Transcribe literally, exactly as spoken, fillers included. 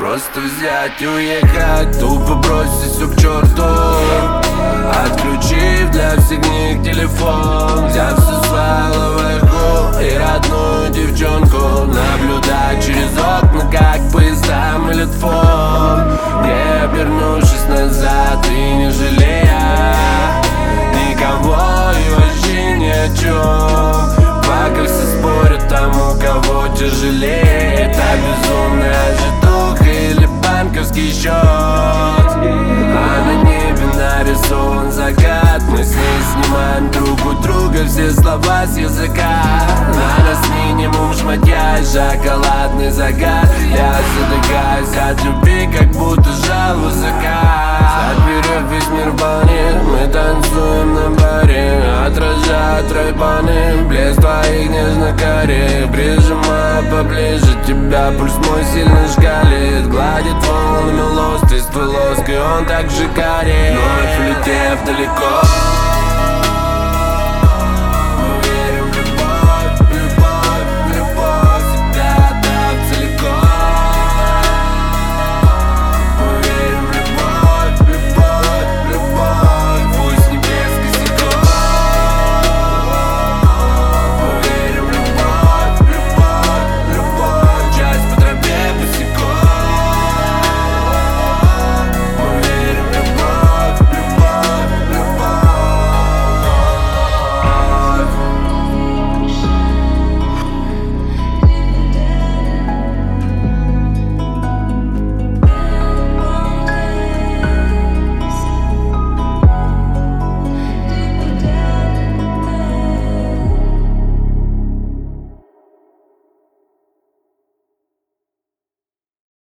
Просто взять и уехать, тупо бросить все к черту, отключив для всех них телефон, взяв все сваловых и родную девчонку, наблюдать через окна, как поезда мылят фон, не обернувшись назад и не жалея никого и вообще ни о чем. Пока все спорят тому, кого тяжелее, это безумная житуха или банковский счет. А на небе нарисован закат, мы с ней снимаем друг у друга все слова с языка. На нас минимум шматья и шоколадный загад. Я задыхаюсь от любви, как будто жалу закат. Отберев весь мир в волне, мы танцуем на баре, отражают райбаны, блеск твоих нежных корей. Прижимаю поближе тебя, пульс мой сильно шкалит, гладит волнами лост, из твой лоск, и он так же горит. Вновь улетев далеко,